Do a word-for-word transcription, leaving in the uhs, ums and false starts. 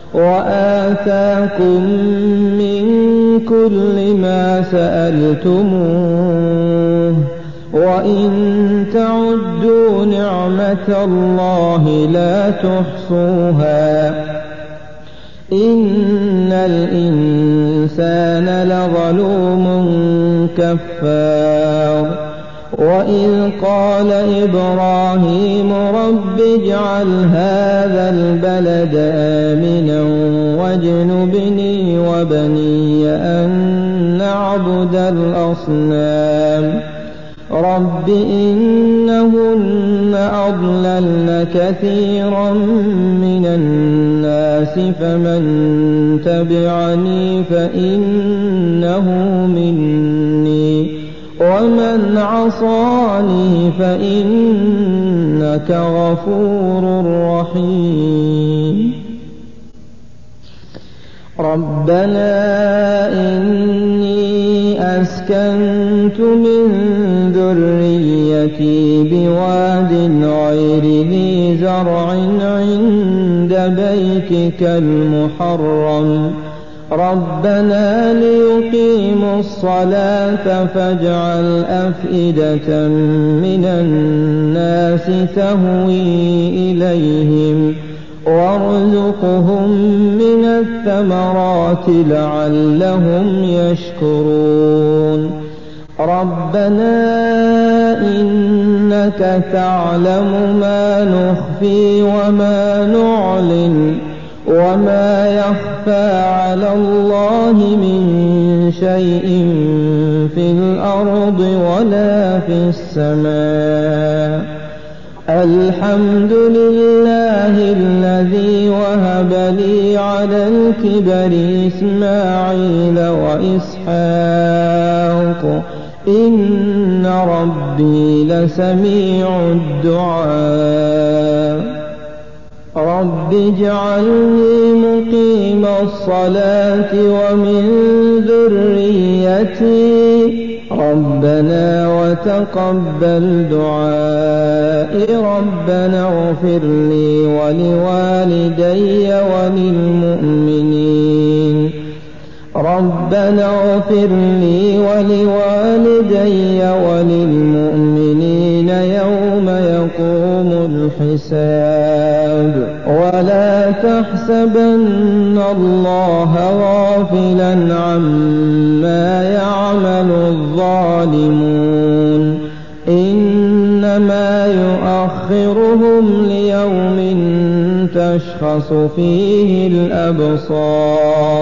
وآتاكم من كل ما سألتموه وإن تعدوا نعمة الله لا تحصوها إن الإنسان لظلوم كفار وإذ قال إبراهيم رب اجعل هذا البلد آمنا واجنبني وبني أن نعبد الأصنام رب إنهن أضللن كثيرا من الناس فمن تبعني فإنه مني ومن عصاني فإنك غفور رحيم ربنا إني أسكنت من ذريتي بواد غير ذي زرع عند بيتك المحرم ربنا ليقيموا الصلاة فاجعل أفئدة من الناس تهوي إليهم وارزقهم من الثمرات لعلهم يشكرون ربنا إنك تعلم ما نخفي وما نعلن وما يخفى على الله من شيء في الأرض ولا في السماء الحمد لله الذي وهب لي على الكبر إسماعيل وإسحاق إن ربي لسميع الدعاء رب اجعلني مقيم الصلاة ومن ذريتي ربنا وتقبل دعائي ربنا اغفر لي ولوالدي وللمؤمنين ربنا اغفر لي ولوالدي وللمؤمنين يوم يقوم الحساب ولا تحسبن الله غافلا عما يعمل الظالمون إنما يؤخرهم ليوم تشخص فيه الأبصار